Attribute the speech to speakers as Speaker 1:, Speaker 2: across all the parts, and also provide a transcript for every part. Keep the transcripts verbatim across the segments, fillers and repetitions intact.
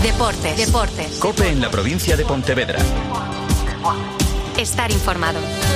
Speaker 1: Deportes. Deportes.
Speaker 2: COPE en la provincia de Pontevedra.
Speaker 1: Estar informado.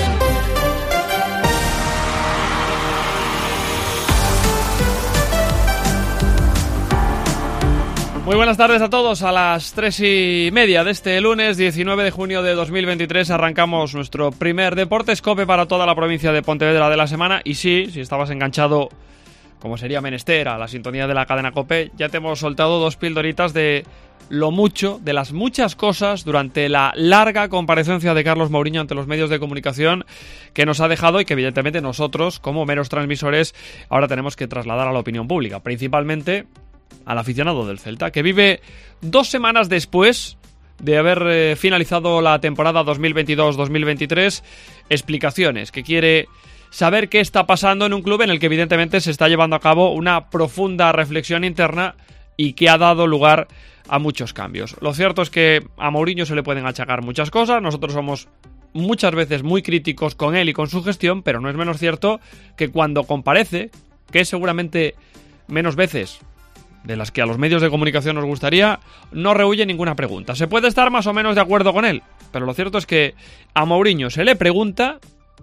Speaker 3: Muy buenas tardes a todos. A las tres y media de este lunes diecinueve de junio de dos mil veintitrés arrancamos nuestro primer Deportes COPE para toda la provincia de Pontevedra de la semana. Y sí, si estabas enganchado, como sería menester, a la sintonía de la cadena COPE, ya te hemos soltado dos pildoritas de lo mucho, de las muchas cosas durante la larga comparecencia de Carlos Mouriño ante los medios de comunicación que nos ha dejado y que evidentemente nosotros, como meros transmisores, ahora tenemos que trasladar a la opinión pública, principalmente al aficionado del Celta, que vive dos semanas después de haber eh, finalizado la temporada dos mil veintidós dos mil veintitrés, explicaciones, que quiere saber qué está pasando en un club en el que evidentemente se está llevando a cabo una profunda reflexión interna y que ha dado lugar a muchos cambios. Lo cierto es que a Mouriño se le pueden achacar muchas cosas, nosotros somos muchas veces muy críticos con él y con su gestión, pero no es menos cierto que cuando comparece, que es seguramente menos veces de las que a los medios de comunicación nos gustaría, no rehúye ninguna pregunta. Se puede estar más o menos de acuerdo con él, pero lo cierto es que a Mouriño se le pregunta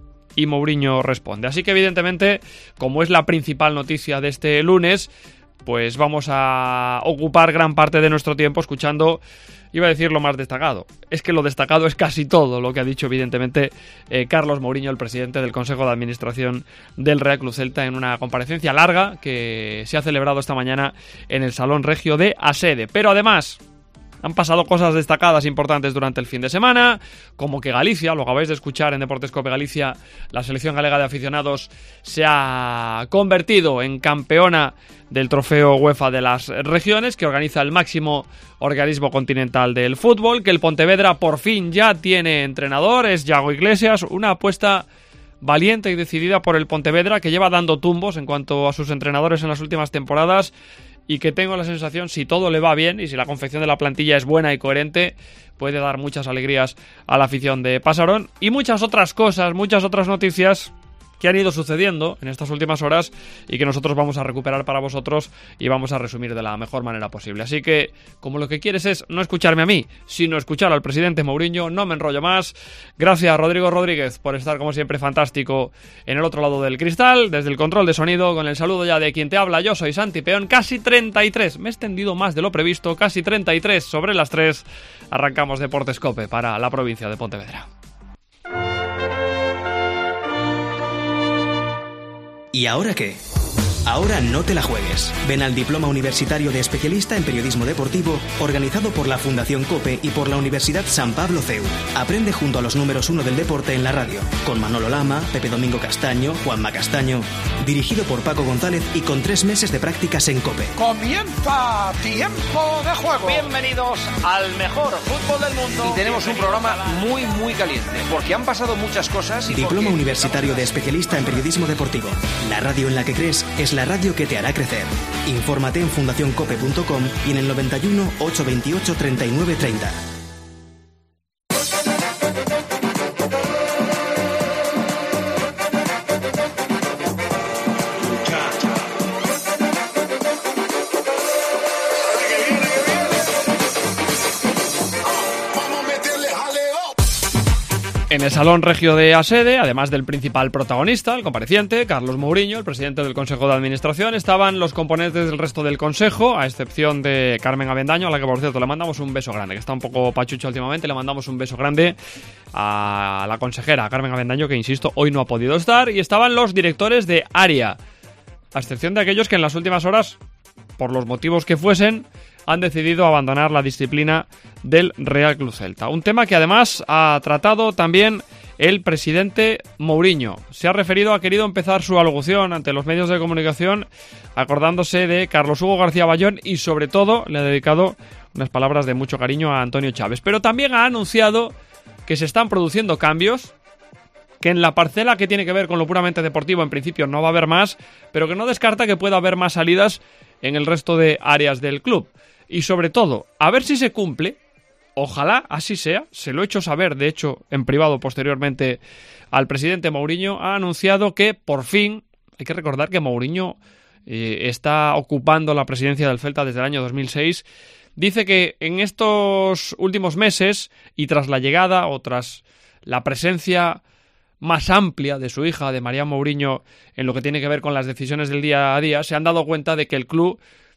Speaker 3: y Mouriño responde. Así que evidentemente, como es la principal noticia de este lunes, pues vamos a ocupar gran parte de nuestro tiempo escuchando, iba a decir lo más destacado. Es que lo destacado es casi todo lo que ha dicho evidentemente eh, Carlos Mouriño, el presidente del Consejo de Administración del Real Club Celta, en una comparecencia larga que se ha celebrado esta mañana en el Salón Regio de Asede. Pero además han pasado cosas destacadas importantes durante el fin de semana, como que Galicia, lo acabáis de escuchar en Deportes COPE Galicia, la selección galega de aficionados se ha convertido en campeona del trofeo UEFA de las regiones, que organiza el máximo organismo continental del fútbol, que el Pontevedra por fin ya tiene entrenador, es Yago Iglesias, una apuesta valiente y decidida por el Pontevedra, que lleva dando tumbos en cuanto a sus entrenadores en las últimas temporadas, y que tengo la sensación, si todo le va bien y si la confección de la plantilla es buena y coherente, puede dar muchas alegrías a la afición de Pasarón y muchas otras cosas, muchas otras noticias que han ido sucediendo en estas últimas horas y que nosotros vamos a recuperar para vosotros y vamos a resumir de la mejor manera posible. Así que, como lo que quieres es no escucharme a mí, sino escuchar al presidente Mouriño, no me enrollo más. Gracias, Rodrigo Rodríguez, por estar como siempre fantástico en el otro lado del cristal, desde el control de sonido, con el saludo ya de quien te habla. Yo soy Santi Peón, casi treinta y tres, me he extendido más de lo previsto, casi treinta y tres sobre las tres. Arrancamos Deportes COPE para la provincia de Pontevedra.
Speaker 4: ¿Y ahora qué? Ahora no te la juegues. Ven al Diploma Universitario de Especialista en Periodismo Deportivo, organizado por la Fundación COPE y por la Universidad San Pablo C E U. Aprende junto a los números uno del deporte en la radio, con Manolo Lama, Pepe Domingo Castaño, Juanma Castaño, dirigido por Paco González y con tres meses de prácticas en COPE.
Speaker 5: ¡Comienza Tiempo de Juego!
Speaker 6: Bienvenidos al mejor fútbol del mundo.
Speaker 5: Y tenemos un programa muy, muy caliente, porque han pasado muchas cosas. Y
Speaker 4: Diploma
Speaker 5: porque...
Speaker 4: Universitario de Especialista en Periodismo Deportivo. La radio en la que crees es la radio que te hará crecer. Infórmate en fundación cope punto com y en el noventa y uno, ochocientos veintiocho, treinta y nueve treinta.
Speaker 3: En el Salón Regio de Asede, además del principal protagonista, el compareciente, Carlos Mouriño, el presidente del Consejo de Administración, estaban los componentes del resto del Consejo, a excepción de Carmen Avendaño, a la que por cierto le mandamos un beso grande, que está un poco pachucha últimamente, le mandamos un beso grande a la consejera, a Carmen Avendaño, que insisto, hoy no ha podido estar, y estaban los directores de área, a excepción de aquellos que en las últimas horas, por los motivos que fuesen, han decidido abandonar la disciplina del Real Club Celta. Un tema que además ha tratado también el presidente Mouriño. Se ha referido, ha querido empezar su alocución ante los medios de comunicación acordándose de Carlos Hugo García Bayón y sobre todo le ha dedicado unas palabras de mucho cariño a Antonio Chávez. Pero también ha anunciado que se están produciendo cambios, que en la parcela que tiene que ver con lo puramente deportivo en principio no va a haber más, pero que no descarta que pueda haber más salidas en el resto de áreas del club. Y sobre todo, a ver si se cumple, ojalá así sea, se lo he hecho saber, de hecho, en privado posteriormente al presidente Mouriño, ha anunciado que por fin, hay que recordar que Mouriño eh, está ocupando la presidencia del Celta desde el año dos mil seis, dice que en estos últimos meses y tras la llegada o tras la presencia más amplia de su hija, de Marián Mourinho, en lo que tiene que ver con las decisiones del día a día, se han dado cuenta de que el club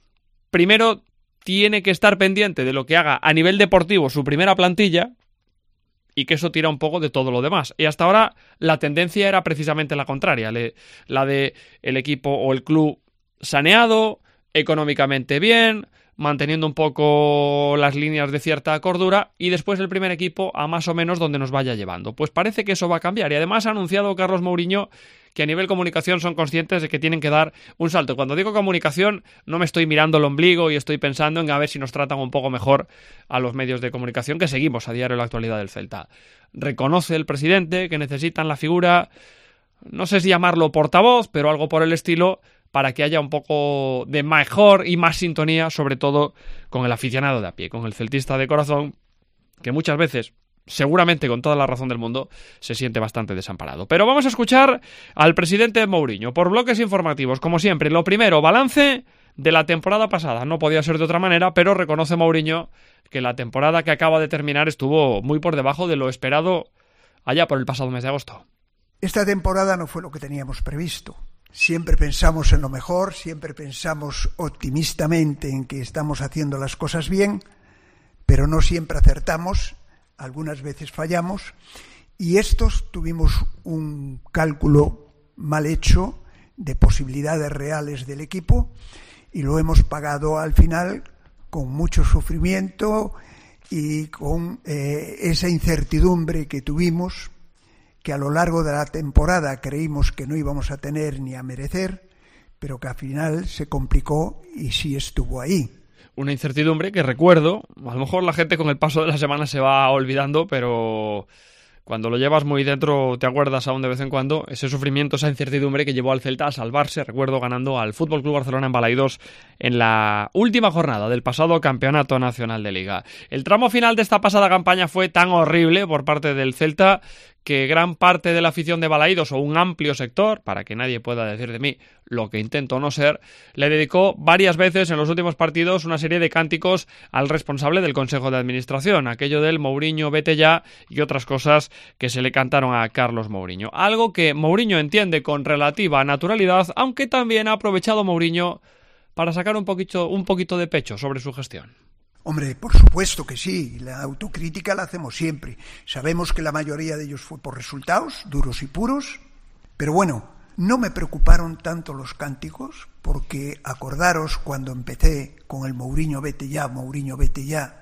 Speaker 3: primero tiene que estar pendiente de lo que haga a nivel deportivo su primera plantilla y que eso tira un poco de todo lo demás. Y hasta ahora la tendencia era precisamente la contraria, la de el equipo o el club saneado, económicamente bien, manteniendo un poco las líneas de cierta cordura y después el primer equipo a más o menos donde nos vaya llevando. Pues parece que eso va a cambiar y además ha anunciado Carlos Mourinho que a nivel comunicación son conscientes de que tienen que dar un salto. Cuando digo comunicación no me estoy mirando el ombligo y estoy pensando en a ver si nos tratan un poco mejor a los medios de comunicación que seguimos a diario la actualidad del Celta. Reconoce el presidente que necesitan la figura, no sé si llamarlo portavoz, pero algo por el estilo, para que haya un poco de mejor y más sintonía, sobre todo con el aficionado de a pie, con el celtista de corazón, que muchas veces, seguramente con toda la razón del mundo, se siente bastante desamparado. Pero vamos a escuchar al presidente Mourinho, por bloques informativos, como siempre. Lo primero, balance de la temporada pasada. No podía ser de otra manera, pero reconoce Mourinho que la temporada que acaba de terminar estuvo muy por debajo de lo esperado allá por el pasado mes de agosto.
Speaker 1: Esta temporada no fue lo que teníamos previsto. Siempre pensamos en lo mejor, siempre pensamos optimistamente en que estamos haciendo las cosas bien, pero no siempre acertamos, algunas veces fallamos, y estos tuvimos un cálculo mal hecho de posibilidades reales del equipo y lo hemos pagado al final con mucho sufrimiento y con eh, esa incertidumbre que tuvimos, que a lo largo de la temporada creímos que no íbamos a tener ni a merecer, pero que al final se complicó y sí estuvo ahí.
Speaker 3: Una incertidumbre que recuerdo, a lo mejor la gente con el paso de la semana se va olvidando, pero cuando lo llevas muy dentro te acuerdas aún de vez en cuando ese sufrimiento, esa incertidumbre que llevó al Celta a salvarse, recuerdo ganando al F C Barcelona en Balaidos en la última jornada del pasado Campeonato Nacional de Liga. El tramo final de esta pasada campaña fue tan horrible por parte del Celta que gran parte de la afición de Balaidos, o un amplio sector, para que nadie pueda decir de mí lo que intento no ser, le dedicó varias veces en los últimos partidos una serie de cánticos al responsable del Consejo de Administración, aquello del Mourinho vete ya y otras cosas que se le cantaron a Carlos Mourinho. Algo que Mourinho entiende con relativa naturalidad, aunque también ha aprovechado Mourinho para sacar un poquito, un poquito de pecho sobre su gestión.
Speaker 1: Hombre, por supuesto que sí, la autocrítica la hacemos siempre. Sabemos que la mayoría de ellos fue por resultados, duros y puros, pero bueno, no me preocuparon tanto los cánticos, porque acordaros cuando empecé con el Mourinho vete ya, Mourinho vete ya,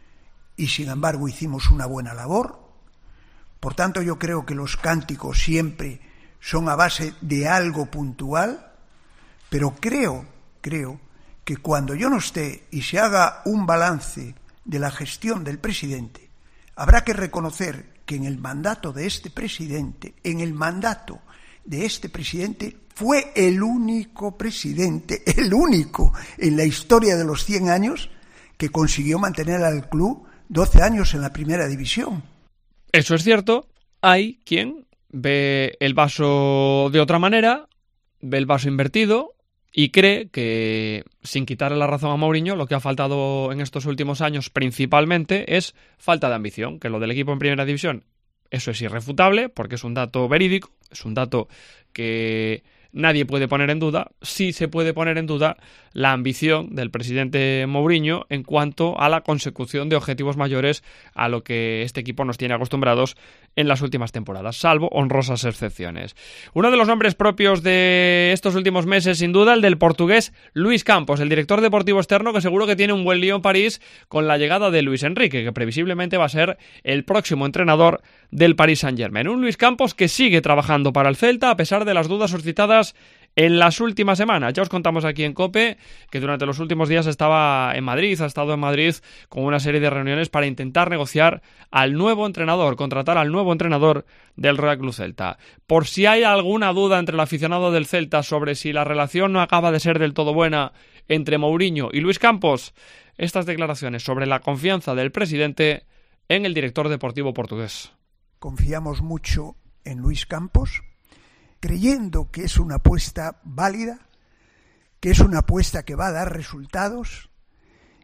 Speaker 1: y sin embargo hicimos una buena labor. Por tanto, yo creo que los cánticos siempre son a base de algo puntual, pero creo, creo, que cuando yo no esté y se haga un balance de la gestión del presidente, habrá que reconocer que en el mandato de este presidente, en el mandato de este presidente, fue el único presidente, el único en la historia de los cien años que consiguió mantener al club doce años en la primera división.
Speaker 3: Eso es cierto. Hay quien ve el vaso de otra manera, ve el vaso invertido, y cree que, sin quitarle la razón a Mourinho, lo que ha faltado en estos últimos años principalmente es falta de ambición, que lo del equipo en primera división, eso es irrefutable, porque es un dato verídico, es un dato que nadie puede poner en duda. Sí se puede poner en duda la ambición del presidente Mourinho en cuanto a la consecución de objetivos mayores a lo que este equipo nos tiene acostumbrados en las últimas temporadas, salvo honrosas excepciones. Uno de los nombres propios de estos últimos meses, sin duda, el del portugués Luis Campos, el director deportivo externo, que seguro que tiene un buen lío en París con la llegada de Luis Enrique, que previsiblemente va a ser el próximo entrenador del Paris Saint-Germain. Un Luis Campos que sigue trabajando para el Celta a pesar de las dudas suscitadas en las últimas semanas. Ya os contamos aquí en COPE que durante los últimos días estaba en Madrid, ha estado en Madrid con una serie de reuniones para intentar negociar al nuevo entrenador, contratar al nuevo entrenador del Real Club Celta. Por si hay alguna duda entre el aficionado del Celta sobre si la relación no acaba de ser del todo buena entre Mourinho y Luis Campos, estas declaraciones sobre la confianza del presidente en el director deportivo portugués.
Speaker 1: Confiamos mucho en Luis Campos, creyendo que es una apuesta válida, que es una apuesta que va a dar resultados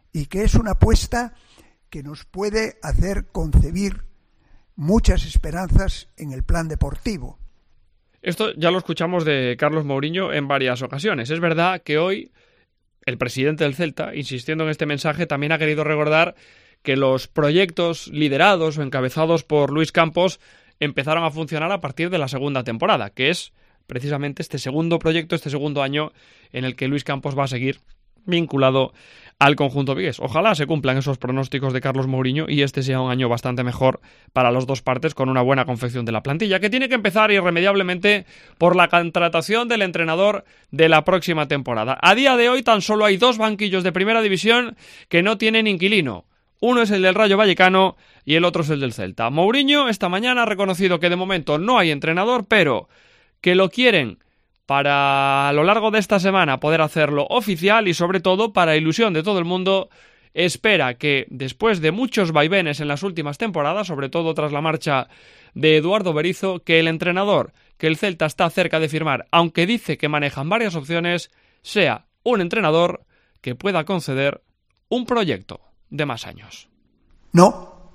Speaker 1: y que es una apuesta que nos puede hacer concebir muchas esperanzas en el plan deportivo.
Speaker 3: Esto ya lo escuchamos de Carlos Mourinho en varias ocasiones. Es verdad que hoy el presidente del Celta, insistiendo en este mensaje, también ha querido recordar que los proyectos liderados o encabezados por Luis Campos empezaron a funcionar a partir de la segunda temporada, que es precisamente este segundo proyecto, este segundo año en el que Luis Campos va a seguir vinculado al conjunto vigués. Ojalá se cumplan esos pronósticos de Carlos Mourinho y este sea un año bastante mejor para las dos partes, con una buena confección de la plantilla, que tiene que empezar irremediablemente por la contratación del entrenador de la próxima temporada. A día de hoy tan solo hay dos banquillos de primera división que no tienen inquilino. Uno es el del Rayo Vallecano y el otro es el del Celta. Mourinho esta mañana ha reconocido que de momento no hay entrenador, pero que lo quieren para a lo largo de esta semana poder hacerlo oficial y sobre todo, para ilusión de todo el mundo, espera que después de muchos vaivenes en las últimas temporadas, sobre todo tras la marcha de Eduardo Berizzo, que el entrenador que el Celta está cerca de firmar, aunque dice que manejan varias opciones, sea un entrenador que pueda conceder un proyecto de más años.
Speaker 1: No,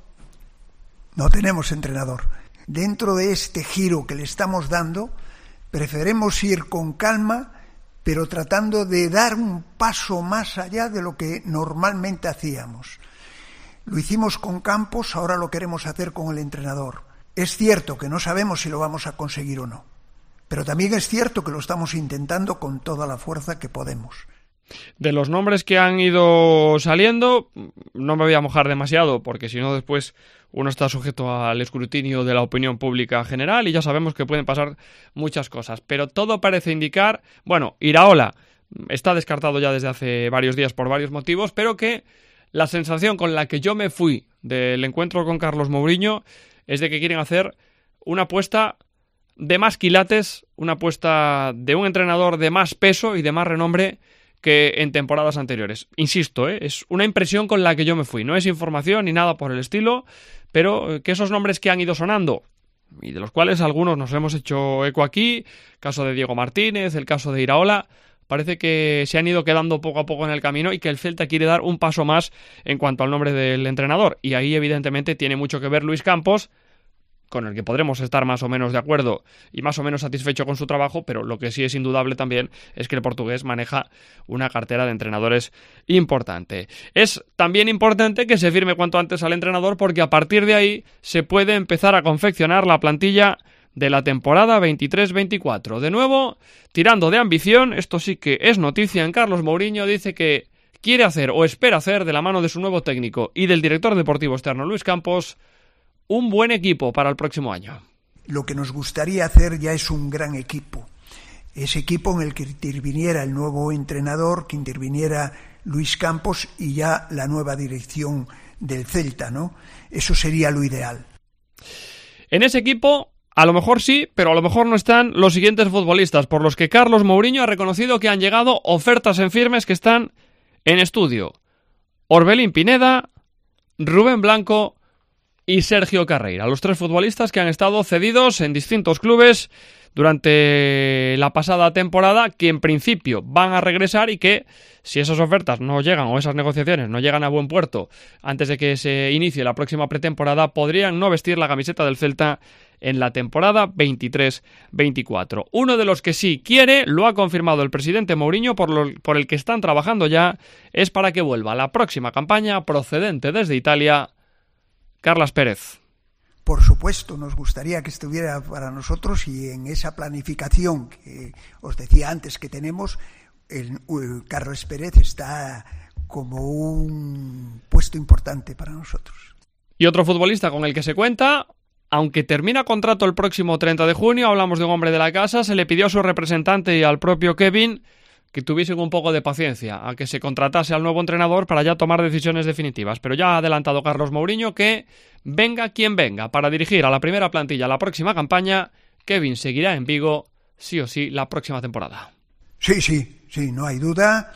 Speaker 1: no tenemos entrenador. Dentro de este giro que le estamos dando, preferimos ir con calma, pero tratando de dar un paso más allá de lo que normalmente hacíamos. Lo hicimos con Campos, ahora lo queremos hacer con el entrenador. Es cierto que no sabemos si lo vamos a conseguir o no, pero también es cierto que lo estamos intentando con toda la fuerza que podemos.
Speaker 3: De los nombres que han ido saliendo, no me voy a mojar demasiado, porque si no después uno está sujeto al escrutinio de la opinión pública general y ya sabemos que pueden pasar muchas cosas. Pero todo parece indicar, bueno, Iraola está descartado ya desde hace varios días por varios motivos, pero que la sensación con la que yo me fui del encuentro con Carlos Mourinho es de que quieren hacer una apuesta de más quilates, una apuesta de un entrenador de más peso y de más renombre que en temporadas anteriores. Insisto, ¿eh? es una impresión con la que yo me fui. No es información ni nada por el estilo, pero que esos nombres que han ido sonando, y de los cuales algunos nos hemos hecho eco aquí, el caso de Diego Martínez, el caso de Iraola, parece que se han ido quedando poco a poco en el camino y que el Celta quiere dar un paso más en cuanto al nombre del entrenador. Y ahí evidentemente tiene mucho que ver Luis Campos, con el que podremos estar más o menos de acuerdo y más o menos satisfecho con su trabajo, pero lo que sí es indudable también es que el portugués maneja una cartera de entrenadores importante. Es también importante que se firme cuanto antes al entrenador, porque a partir de ahí se puede empezar a confeccionar la plantilla de la temporada veintitrés veinticuatro. De nuevo, tirando de ambición, esto sí que es noticia en Carlos Mourinho, dice que quiere hacer o espera hacer, de la mano de su nuevo técnico y del director deportivo externo Luis Campos, un buen equipo para el próximo año.
Speaker 1: Lo que nos gustaría hacer ya es un gran equipo. Ese equipo en el que interviniera el nuevo entrenador, que interviniera Luis Campos y ya la nueva dirección del Celta, ¿no? Eso sería lo ideal.
Speaker 3: En ese equipo, a lo mejor sí, pero a lo mejor no están los siguientes futbolistas, por los que Carlos Mourinho ha reconocido que han llegado ofertas en firmes que están en estudio. Orbelín Pineda, Rubén Blanco y Sergio Carreira, los tres futbolistas que han estado cedidos en distintos clubes durante la pasada temporada, que en principio van a regresar y que, si esas ofertas no llegan o esas negociaciones no llegan a buen puerto antes de que se inicie la próxima pretemporada, podrían no vestir la camiseta del Celta en la temporada veintitrés veinticuatro. Uno de los que sí quiere, lo ha confirmado el presidente Mourinho, por, lo, por el que están trabajando ya, es para que vuelva la próxima campaña procedente desde Italia, Carlas Pérez.
Speaker 1: Por supuesto, nos gustaría que estuviera para nosotros, y en esa planificación que os decía antes que tenemos, el, el Carlas Pérez está como un puesto importante para nosotros.
Speaker 3: Y otro futbolista con el que se cuenta, aunque termina contrato el próximo treinta de junio, hablamos de un hombre de la casa, se le pidió a su representante y al propio Kevin que tuviesen un poco de paciencia a que se contratase al nuevo entrenador para ya tomar decisiones definitivas. Pero ya ha adelantado Carlos Mourinho que venga quien venga para dirigir a la primera plantilla la próxima campaña, Kevin seguirá en Vigo sí o sí la próxima temporada.
Speaker 1: Sí, sí, sí, no hay duda.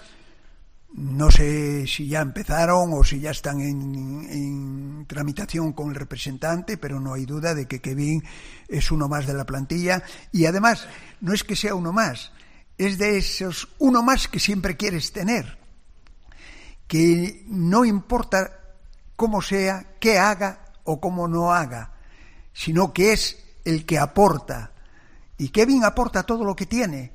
Speaker 1: No sé si ya empezaron o si ya están en, en tramitación con el representante, pero no hay duda de que Kevin es uno más de la plantilla. Y además, no es que sea uno más, es de esos uno más que siempre quieres tener. que no importa cómo sea, qué haga o cómo no haga, sino que es el que aporta. Y Kevin aporta todo lo que tiene,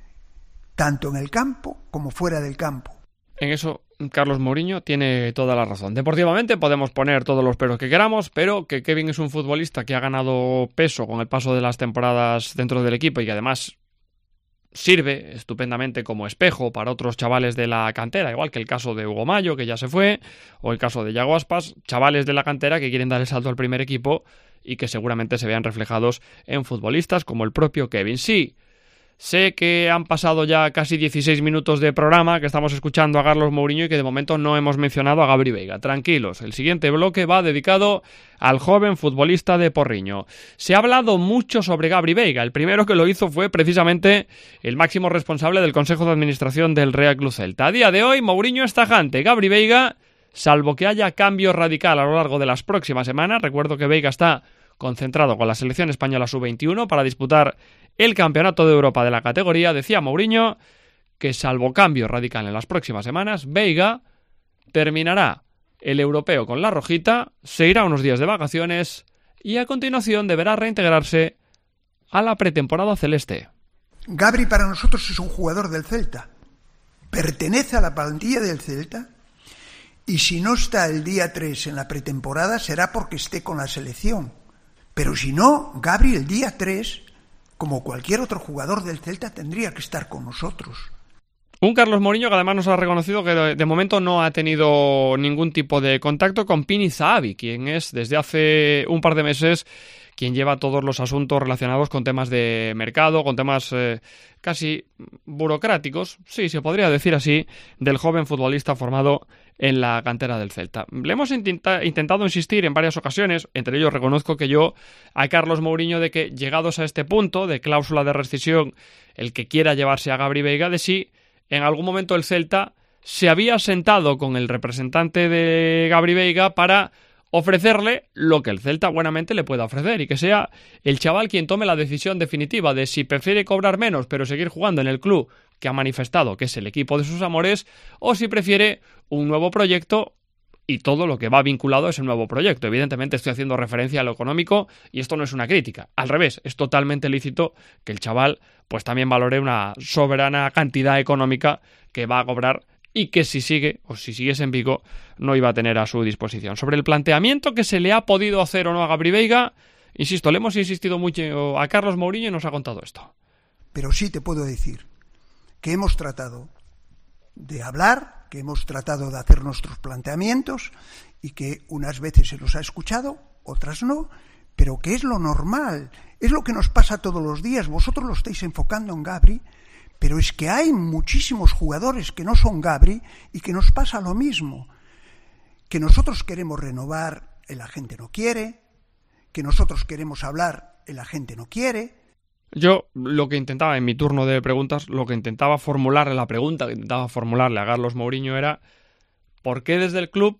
Speaker 1: tanto en el campo como fuera del campo.
Speaker 3: En eso Carlos Mourinho tiene toda la razón. Deportivamente podemos poner todos los peros que queramos, pero que Kevin es un futbolista que ha ganado peso con el paso de las temporadas dentro del equipo y que además sirve estupendamente como espejo para otros chavales de la cantera, igual que el caso de Hugo Mayo, que ya se fue, o el caso de Yago Aspas, chavales de la cantera que quieren dar el salto al primer equipo y que seguramente se vean reflejados en futbolistas como el propio Kevin. Sí, sé que han pasado ya casi dieciséis minutos de programa, que estamos escuchando a Carlos Mourinho y que de momento no hemos mencionado a Gabri Veiga. Tranquilos, el siguiente bloque va dedicado al joven futbolista de Porriño. Se ha hablado mucho sobre Gabri Veiga. El primero que lo hizo fue precisamente el máximo responsable del Consejo de Administración del Real Club Celta. A día de hoy, Mourinho es tajante. Gabri Veiga, salvo que haya cambio radical a lo largo de las próximas semanas, recuerdo que Veiga está concentrado con la selección española sub veintiuno para disputar el Campeonato de Europa de la categoría, decía Mourinho que salvo cambio radical en las próximas semanas, Veiga terminará el europeo con la rojita, se irá unos días de vacaciones y a continuación deberá reintegrarse a la pretemporada celeste.
Speaker 1: Gabri para nosotros es un jugador del Celta, pertenece a la plantilla del Celta y si no está el día tres en la pretemporada será porque esté con la selección. Pero si no, Gabri el día tres, como cualquier otro jugador del Celta, tendría que estar con nosotros.
Speaker 3: Un Carlos Mourinho que además nos ha reconocido que de, de momento no ha tenido ningún tipo de contacto con Pini Zahavi, quien es desde hace un par de meses quien lleva todos los asuntos relacionados con temas de mercado, con temas eh, casi burocráticos, sí, se podría decir así, del joven futbolista formado en la cantera del Celta. Le hemos intenta- intentado insistir en varias ocasiones, entre ellos reconozco que yo a Carlos Mourinho de que llegados a este punto de cláusula de rescisión, el que quiera llevarse a Gabri Veiga, de si en algún momento el Celta se había sentado con el representante de Gabri Veiga para ofrecerle lo que el Celta buenamente le pueda ofrecer y que sea el chaval quien tome la decisión definitiva de si prefiere cobrar menos pero seguir jugando en el club que ha manifestado que es el equipo de sus amores o si prefiere un nuevo proyecto y todo lo que va vinculado a ese nuevo proyecto. Evidentemente estoy haciendo referencia a lo económico y esto no es una crítica. Al revés, es totalmente lícito que el chaval pues también valore una soberana cantidad económica que va a cobrar y que si sigue, o si siguiese en Vigo, no iba a tener a su disposición. Sobre el planteamiento que se le ha podido hacer o no a Gabri Veiga, insisto, le hemos insistido mucho a Carlos Mourinho y nos ha contado esto.
Speaker 1: Pero sí te puedo decir que hemos tratado de hablar, que hemos tratado de hacer nuestros planteamientos y que unas veces se los ha escuchado, otras no, pero que es lo normal, es lo que nos pasa todos los días. Vosotros lo estáis enfocando en Gabri, pero es que hay muchísimos jugadores que no son Gabri y que nos pasa lo mismo. Que nosotros queremos renovar, el agente no quiere. Que nosotros queremos hablar, el agente no quiere.
Speaker 3: Yo lo que intentaba en mi turno de preguntas, lo que intentaba formularle, la pregunta que intentaba formularle a Carlos Mourinho era ¿por qué desde el club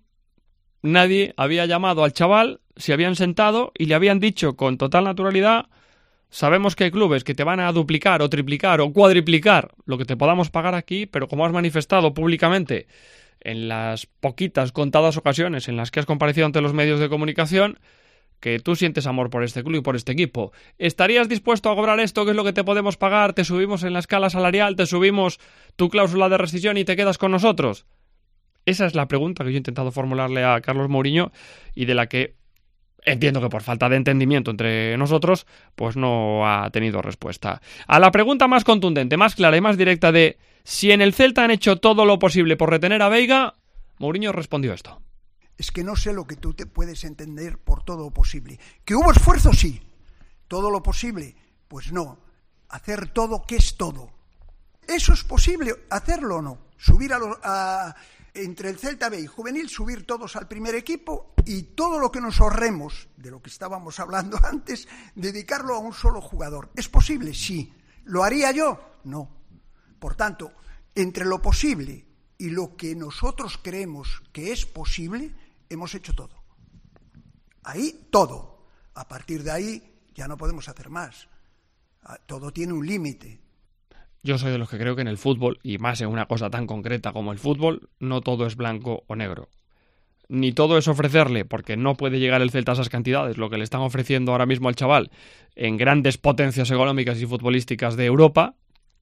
Speaker 3: nadie había llamado al chaval, se habían sentado y le habían dicho con total naturalidad: sabemos que hay clubes que te van a duplicar o triplicar o cuadriplicar lo que te podamos pagar aquí, pero como has manifestado públicamente en las poquitas contadas ocasiones en las que has comparecido ante los medios de comunicación, que tú sientes amor por este club y por este equipo, ¿estarías dispuesto a cobrar esto, que es lo que te podemos pagar? ¿Te subimos en la escala salarial? ¿Te subimos tu cláusula de rescisión y te quedas con nosotros? Esa es la pregunta que yo he intentado formularle a Carlos Mourinho y de la que entiendo que por falta de entendimiento entre nosotros, pues no ha tenido respuesta. A la pregunta más contundente, más clara y más directa de si en el Celta han hecho todo lo posible por retener a Veiga, Mourinho respondió esto.
Speaker 1: Es que no sé lo que tú te puedes entender por todo lo posible. ¿Que hubo esfuerzo? Sí. ¿Todo lo posible? Pues no. Hacer todo, ¿qué es todo? ¿Eso es posible hacerlo o no? Subir a, lo, a entre el Celta B y Juvenil, subir todos al primer equipo y todo lo que nos ahorremos, de lo que estábamos hablando antes, dedicarlo a un solo jugador. ¿Es posible? Sí. ¿Lo haría yo? No. Por tanto, entre lo posible y lo que nosotros creemos que es posible, hemos hecho todo. Ahí, todo. A partir de ahí, ya no podemos hacer más. Todo tiene un límite.
Speaker 3: yo soy de los que creo que en el fútbol, y más en una cosa tan concreta como el fútbol, no todo es blanco o negro. Ni todo es ofrecerle, porque no puede llegar el Celta a esas cantidades, lo que le están ofreciendo ahora mismo al chaval en grandes potencias económicas y futbolísticas de Europa.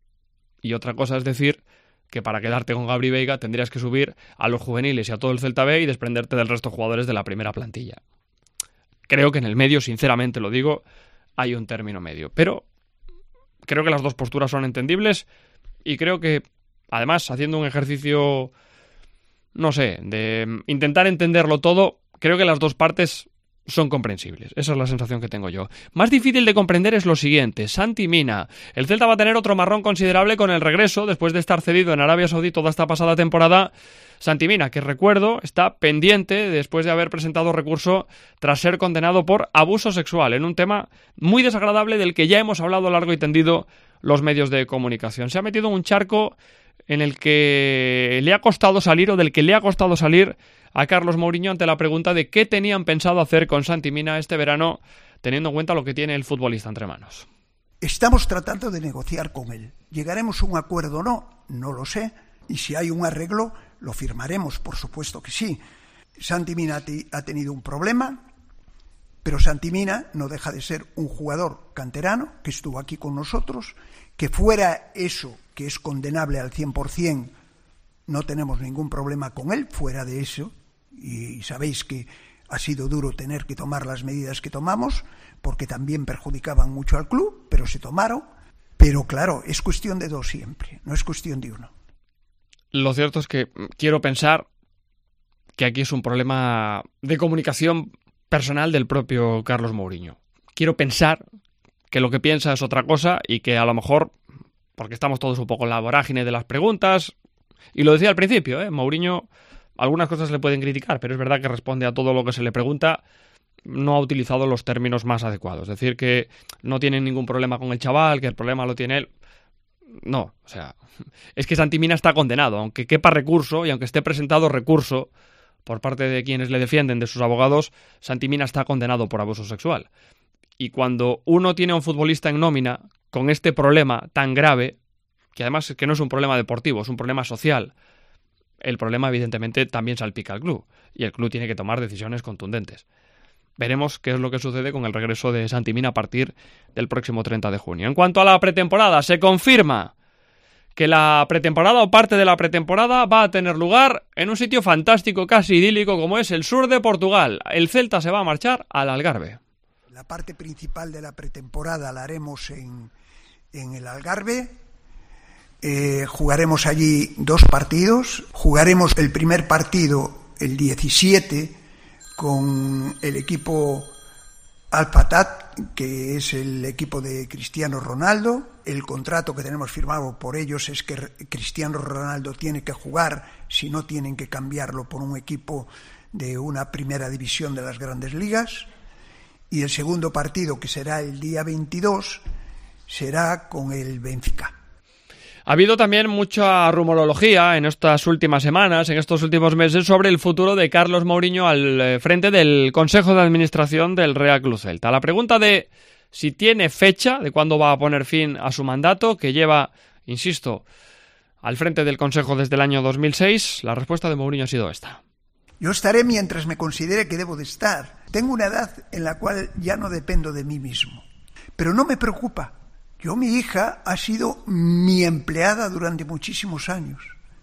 Speaker 3: Y otra cosa es decir que para quedarte con Gabri Veiga tendrías que subir a los juveniles y a todo el Celta B y desprenderte del resto de jugadores de la primera plantilla. Creo que en el medio, sinceramente lo digo, hay un término medio. Pero creo que las dos posturas son entendibles y creo que, además, haciendo un ejercicio, no sé, de intentar entenderlo todo, creo que las dos partes son comprensibles. Esa es la sensación que tengo yo. Más difícil de comprender es lo siguiente. Santi Mina. El Celta va a tener otro marrón considerable con el regreso, después de estar cedido en Arabia Saudí toda esta pasada temporada. Santi Mina, que recuerdo, está pendiente después de haber presentado recurso tras ser condenado por abuso sexual, en un tema muy desagradable del que ya hemos hablado largo y tendido los medios de comunicación. Se ha metido en un charco en el que le ha costado salir, o del que le ha costado salir a Carlos Mourinho ante la pregunta de qué tenían pensado hacer con Santi Mina este verano, teniendo en cuenta lo que tiene el futbolista entre manos.
Speaker 1: Estamos tratando de negociar con él. ¿Llegaremos a un acuerdo o no? No lo sé. Y si hay un arreglo, lo firmaremos, por supuesto que sí. Santi Mina ha tenido un problema, pero Santi Mina no deja de ser un jugador canterano que estuvo aquí con nosotros, que fuera eso que es condenable al cien por ciento, no tenemos ningún problema con él, fuera de eso, y sabéis que ha sido duro tener que tomar las medidas que tomamos, porque también perjudicaban mucho al club, pero se tomaron. Pero claro, es cuestión de dos siempre, no es cuestión de uno.
Speaker 3: Lo cierto es que quiero pensar que aquí es un problema de comunicación personal del propio Carlos Mourinho. Quiero pensar que lo que piensa es otra cosa y que a lo mejor, porque estamos todos un poco en la vorágine de las preguntas, y lo decía al principio, ¿eh? Mourinho, algunas cosas le pueden criticar, pero es verdad que responde a todo lo que se le pregunta. No ha utilizado los términos más adecuados. Es decir, que no tienen ningún problema con el chaval, que el problema lo tiene él. No, o sea, es que Santi Mina está condenado, aunque quepa recurso y aunque esté presentado recurso por parte de quienes le defienden, de sus abogados, Santi Mina está condenado por abuso sexual. Y cuando uno tiene a un futbolista en nómina con este problema tan grave, que además es que no es un problema deportivo, es un problema social, el problema evidentemente también salpica al club y el club tiene que tomar decisiones contundentes. Veremos qué es lo que sucede con el regreso de Santi Mina a partir del próximo treinta de junio. En cuanto a la pretemporada, se confirma que la pretemporada o parte de la pretemporada va a tener lugar en un sitio fantástico, casi idílico, como es el sur de Portugal. El Celta se va a marchar al Algarve.
Speaker 1: La parte principal de la pretemporada la haremos en, en el Algarve. Eh, jugaremos allí dos partidos. Jugaremos el primer partido el diecisiete con el equipo Al-Fatah, que es el equipo de Cristiano Ronaldo. El contrato que tenemos firmado por ellos es que Cristiano Ronaldo tiene que jugar, si no tienen que cambiarlo por un equipo de una primera división de las grandes ligas. Y el segundo partido, que será el día veintidós, será con el Benfica.
Speaker 3: Ha habido también mucha rumorología en estas últimas semanas, en estos últimos meses, sobre el futuro de Carlos Mourinho al frente del Consejo de Administración del Real Club Celta. La pregunta de si tiene fecha, de cuándo va a poner fin a su mandato, que lleva, insisto, al frente del Consejo desde el año dos mil seis, la respuesta de Mourinho ha sido esta.
Speaker 1: Yo estaré mientras me considere que debo de estar. Tengo una edad en la cual ya no dependo de mí mismo, pero no me preocupa. Yo, mi hija, ha sido mi empleada durante muchísimos años.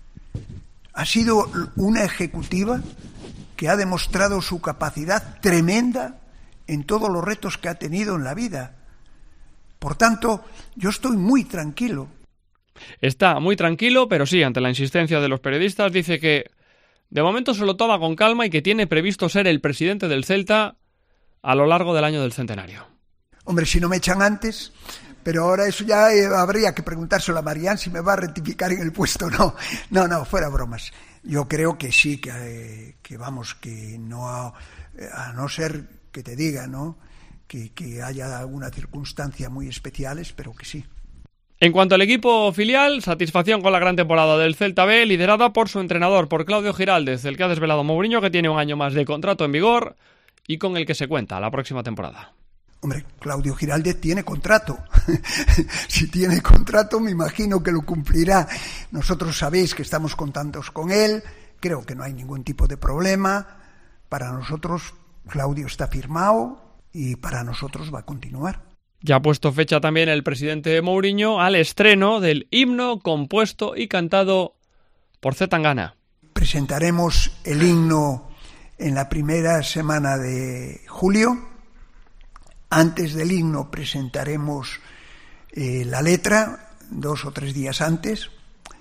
Speaker 1: Ha sido una ejecutiva que ha demostrado su capacidad tremenda en todos los retos que ha tenido en la vida. Por tanto, yo estoy muy tranquilo.
Speaker 3: Está muy tranquilo, pero sí, ante la insistencia de los periodistas, dice que de momento se lo toma con calma y que tiene previsto ser el presidente del Celta a lo largo del año del centenario.
Speaker 1: Hombre, si no me echan antes... Pero ahora eso ya eh, habría que preguntárselo a Marián si me va a rectificar en el puesto o no. No, no, fuera bromas. Yo creo que sí, que, eh, que vamos, que no, a, a no ser que te diga, ¿no? Que, que haya alguna circunstancia muy especial, pero que sí.
Speaker 3: En cuanto al equipo filial, satisfacción con la gran temporada del Celta B, liderada por su entrenador, por Claudio Giraldez, el que ha desvelado Mourinho, que tiene un año más de contrato en vigor y con el que se cuenta la próxima temporada.
Speaker 1: Hombre, Claudio Giraldez tiene contrato. Si tiene contrato, me imagino que lo cumplirá. Nosotros sabéis que estamos contentos con él. Creo que no hay ningún tipo de problema. Para nosotros, Claudio está firmado y para nosotros va a continuar.
Speaker 3: Ya ha puesto fecha también el presidente Mourinho al estreno del himno compuesto y cantado por C. Tangana.
Speaker 1: Presentaremos el himno en la primera semana de julio. Antes del himno presentaremos eh, la letra, dos o tres días antes.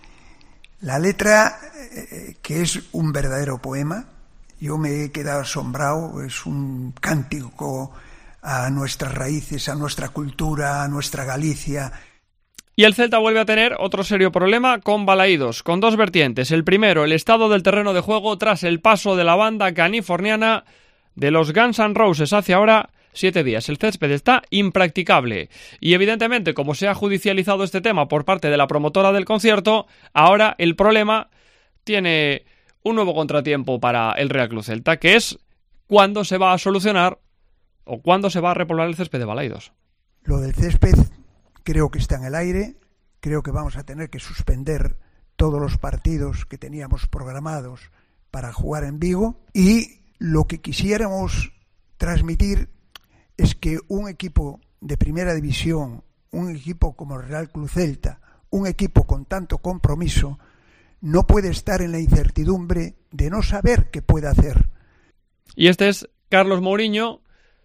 Speaker 1: La letra, eh, que es un verdadero poema, yo me he quedado asombrado, es un cántico a nuestras raíces, a nuestra cultura, a nuestra Galicia.
Speaker 3: Y el Celta vuelve a tener otro serio problema con Balaídos, con dos vertientes. El primero, el estado del terreno de juego tras el paso de la banda californiana de los Guns N' Roses hace ahora siete días. El césped está impracticable. Y evidentemente, como se ha judicializado este tema por parte de la promotora del concierto, ahora el problema tiene un nuevo contratiempo para el Real Club Celta, que es cuándo se va a solucionar o cuándo se va a repoblar el césped de Balaídos.
Speaker 1: Lo del césped creo que está en el aire. Creo que vamos a tener que suspender todos los partidos que teníamos programados para jugar en Vigo. Y lo que quisiéramos transmitir es que un equipo de primera división, un equipo como el Real Club Celta, un equipo con tanto compromiso, no puede estar en la incertidumbre de no saber qué puede hacer.
Speaker 3: Y este es Carlos Mourinho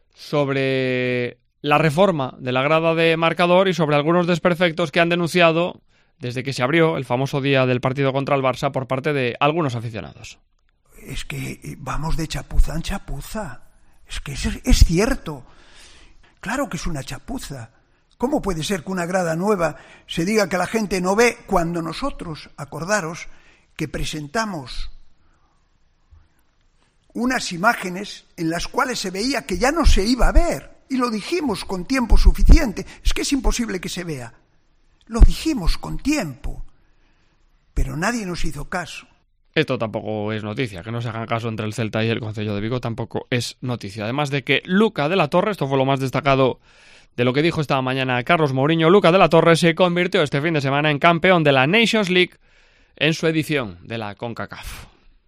Speaker 3: sobre la reforma de la grada de marcador y sobre algunos desperfectos que han denunciado desde que se abrió el famoso día del partido contra el Barça por parte de algunos aficionados.
Speaker 1: Es que vamos de chapuza en chapuza. Es que es, es cierto. Claro que es una chapuza. ¿Cómo puede ser que una grada nueva se diga que la gente no ve cuando nosotros, acordaros, que presentamos unas imágenes en las cuales se veía que ya no se iba a ver? Y lo dijimos con tiempo suficiente. Es que es imposible que se vea. Lo dijimos con tiempo. Pero nadie nos hizo caso.
Speaker 3: Esto tampoco es noticia, que no se hagan caso entre el Celta y el Concello de Vigo tampoco es noticia. Además de que Luca de la Torre, esto fue lo más destacado de lo que dijo esta mañana Carlos Mourinho, Luca de la Torre se convirtió este fin de semana en campeón de la Nations League en su edición de la CONCACAF.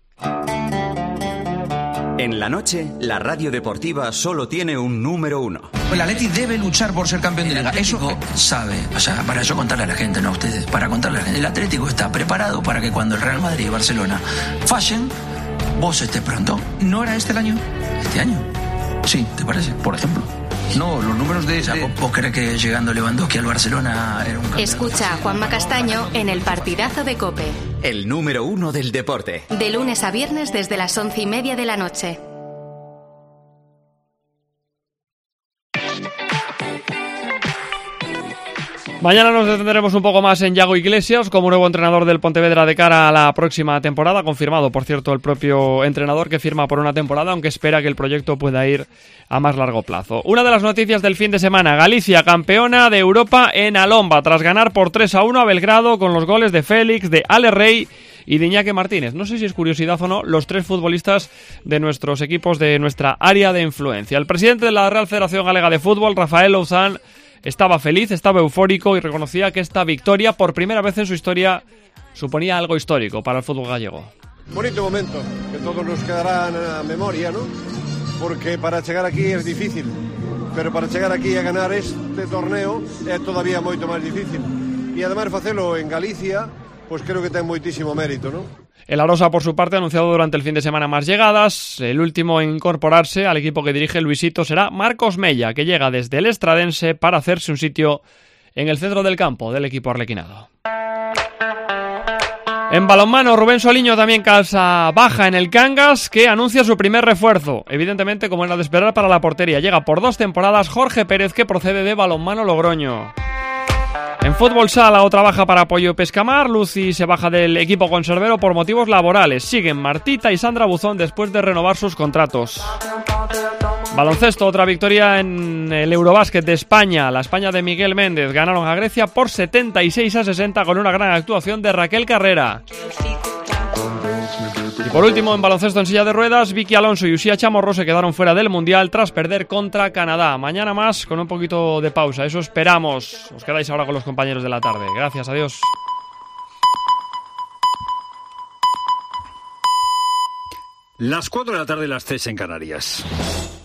Speaker 2: En la noche, la radio deportiva solo tiene un número uno.
Speaker 7: El Atleti debe luchar por ser campeón de Liga. Eso sabe, o sea, para yo contarle a la gente, no a ustedes, para contarle a la gente. El Atlético está preparado para que cuando el Real Madrid y Barcelona fallen, vos estés pronto. ¿No era este el año? ¿Este año? Sí, ¿te parece? Por ejemplo. No, los números de... O sea, ¿vos crees que llegando Lewandowski al Barcelona era un campeón?
Speaker 8: Escucha a Juanma Castaño en el partidazo de COPE.
Speaker 2: El número uno del deporte.
Speaker 8: De lunes a viernes desde las once y media de la noche.
Speaker 3: Mañana nos detendremos un poco más en Yago Iglesias como nuevo entrenador del Pontevedra de cara a la próxima temporada. Confirmado, por cierto, el propio entrenador que firma por una temporada, aunque espera que el proyecto pueda ir a más largo plazo. Una de las noticias del fin de semana: Galicia, campeona de Europa en Alomba, tras ganar por tres a uno a Belgrado con los goles de Félix, de Ale Rey y de Iñaki Martínez. No sé si es curiosidad o no, los tres futbolistas de nuestros equipos de nuestra área de influencia. El presidente de la Real Federación Galega de Fútbol, Rafael Louzán, estaba feliz, estaba eufórico y reconocía que esta victoria, por primera vez en su historia, suponía algo histórico para el fútbol gallego.
Speaker 9: Bonito momento, que todos nos quedará na memoria, ¿no? Porque para chegar aquí es difícil, pero para chegar aquí a ganar este torneo é todavía moito máis difícil. E ademais facelo en Galicia, pues creo que ten moitísimo mérito, ¿no?
Speaker 3: El Arosa, por su parte, ha anunciado durante el fin de semana más llegadas. El último en incorporarse al equipo que dirige Luisito será Marcos Mella, que llega desde el Estradense para hacerse un sitio en el centro del campo del equipo arlequinado. En balonmano, Rubén Soliño también calza baja en el Cangas, que anuncia su primer refuerzo. Evidentemente, como era de esperar, para la portería. Llega por dos temporadas Jorge Pérez, que procede de Balonmano Logroño. En fútbol sala, otra baja para Pollo Pescamar. Lucy se baja del equipo conservero por motivos laborales. Siguen Martita y Sandra Buzón después de renovar sus contratos. Baloncesto, otra victoria en el Eurobásquet de España. La España de Miguel Méndez ganaron a Grecia por setenta y seis a sesenta con una gran actuación de Raquel Carrera. Y por último, en baloncesto en silla de ruedas, Vicky Alonso y Uxía Chamorro se quedaron fuera del Mundial tras perder contra Canadá. Mañana más con un poquito de pausa, eso esperamos. Os quedáis ahora con los compañeros de la tarde. Gracias, adiós.
Speaker 10: Las cuatro de la tarde, las tres en Canarias.